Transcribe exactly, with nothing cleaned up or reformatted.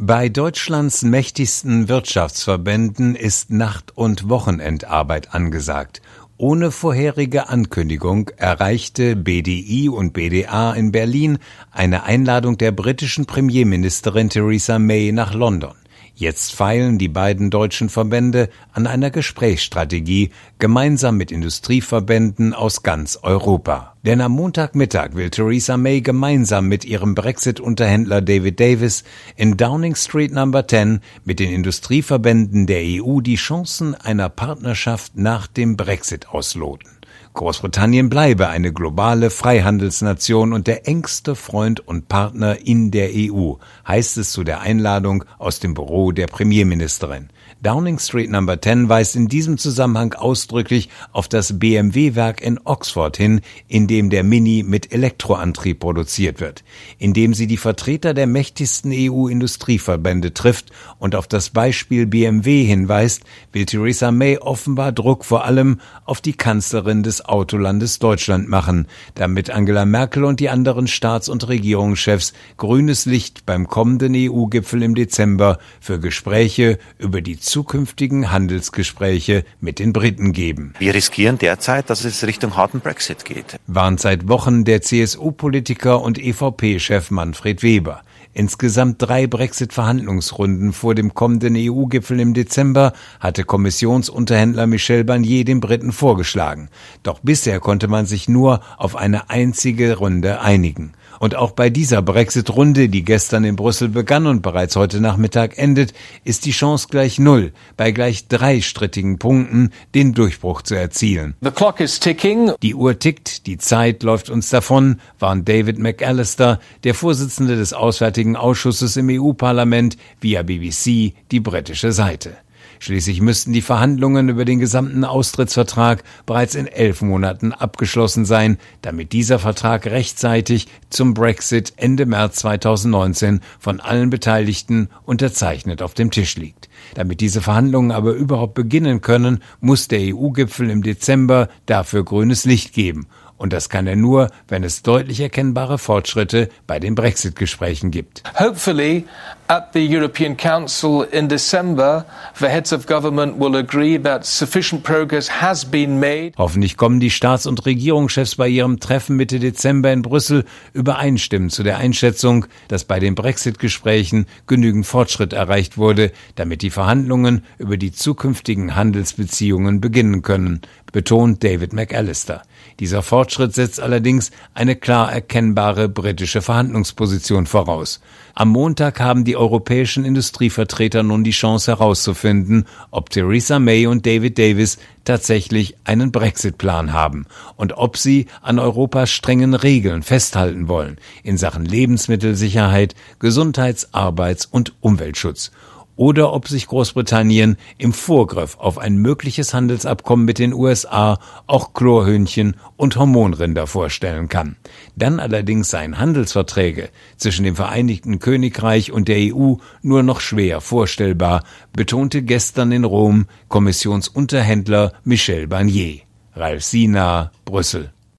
Bei Deutschlands mächtigsten Wirtschaftsverbänden ist Nacht- und Wochenendarbeit angesagt. Ohne vorherige Ankündigung erreichte B D I und B D A in Berlin eine Einladung der britischen Premierministerin Theresa May nach London. Jetzt feilen die beiden deutschen Verbände an einer Gesprächsstrategie gemeinsam mit Industrieverbänden aus ganz Europa. Denn am Montagmittag will Theresa May gemeinsam mit ihrem Brexit-Unterhändler David Davis in Downing Street Number zehn mit den Industrieverbänden der E U die Chancen einer Partnerschaft nach dem Brexit ausloten. Großbritannien bleibe eine globale Freihandelsnation und der engste Freund und Partner in der E U, heißt es zu der Einladung aus dem Büro der Premierministerin. Downing Street Number zehn weist in diesem Zusammenhang ausdrücklich auf das B M W-Werk in Oxford hin, in dem der Mini mit Elektroantrieb produziert wird, indem sie die Vertreter der mächtigsten E U-Industrieverbände trifft und auf das Beispiel B M W hinweist, will Theresa May offenbar Druck vor allem auf die Kanzlerin des Autolandes Deutschland machen, damit Angela Merkel und die anderen Staats- und Regierungschefs grünes Licht beim kommenden E U-Gipfel im Dezember für Gespräche über die zukünftigen Handelsgespräche mit den Briten geben. Wir riskieren derzeit, dass es Richtung harten Brexit geht, warnt seit Wochen der C S U-Politiker und E V P-Chef Manfred Weber. Insgesamt drei Brexit-Verhandlungsrunden vor dem kommenden E U-Gipfel im Dezember hatte Kommissionsunterhändler Michel Barnier den Briten vorgeschlagen. Doch bisher konnte man sich nur auf eine einzige Runde einigen. Und auch bei dieser Brexit-Runde, die gestern in Brüssel begann und bereits heute Nachmittag endet, ist die Chance gleich null, bei gleich drei strittigen Punkten den Durchbruch zu erzielen. The clock is ticking. Die Uhr tickt, die Zeit läuft uns davon, warnt David McAllister, der Vorsitzende des Auswärtigen Ausschusses im E U-Parlament, via B B C die britische Seite. Schließlich müssten die Verhandlungen über den gesamten Austrittsvertrag bereits in elf Monaten abgeschlossen sein, damit dieser Vertrag rechtzeitig zum Brexit Ende März zweitausendneunzehn von allen Beteiligten unterzeichnet auf dem Tisch liegt. Damit diese Verhandlungen aber überhaupt beginnen können, muss der E U-Gipfel im Dezember dafür grünes Licht geben. Und das kann er nur, wenn es deutlich erkennbare Fortschritte bei den Brexit-Gesprächen gibt. Hopefully, at the European Council in December, the heads of government will agree that sufficient progress has been made. Hoffentlich kommen die Staats- und Regierungschefs bei ihrem Treffen Mitte Dezember in Brüssel übereinstimmen zu der Einschätzung, dass bei den Brexit-Gesprächen genügend Fortschritt erreicht wurde, damit die Verhandlungen über die zukünftigen Handelsbeziehungen beginnen können, betont David McAllister. Dieser Fortschritt setzt allerdings eine klar erkennbare britische Verhandlungsposition voraus. Am Montag haben die europäischen Industrievertreter nun die Chance herauszufinden, ob Theresa May und David Davis tatsächlich einen Brexit-Plan haben und ob sie an Europas strengen Regeln festhalten wollen in Sachen Lebensmittelsicherheit, Gesundheits-, Arbeits- und Umweltschutz. Oder ob sich Großbritannien im Vorgriff auf ein mögliches Handelsabkommen mit den U S A auch Chlorhühnchen und Hormonrinder vorstellen kann. Dann allerdings seien Handelsverträge zwischen dem Vereinigten Königreich und der E U nur noch schwer vorstellbar, betonte gestern in Rom Kommissionsunterhändler Michel Barnier. Ralf Sina, Brüssel.